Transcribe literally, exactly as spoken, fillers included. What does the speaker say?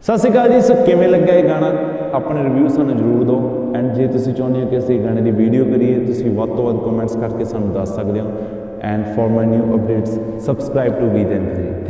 ਸਤਿ ਸ਼੍ਰੀ ਅਕਾਲ ਜੀ। ਸੋ ਕਿਵੇਂ ਲੱਗਾ ਇਹ ਗਾਣਾ? ਆਪਣੇ ਰਿਵਿਊ ਸਾਨੂੰ ਜ਼ਰੂਰ ਦਿਓ। ਐਂਡ ਜੇ ਤੁਸੀਂ ਚਾਹੁੰਦੇ ਹੋ ਕਿ ਅਸੀਂ ਗਾਣੇ ਦੀ ਵੀਡੀਓ ਕਰੀਏ, ਤੁਸੀਂ ਵੱਧ ਤੋਂ ਵੱਧ ਕਮੈਂਟਸ ਕਰਕੇ ਸਾਨੂੰ ਦੱਸ ਸਕਦੇ ਹੋ। And for my new updates subscribe to Geet and three.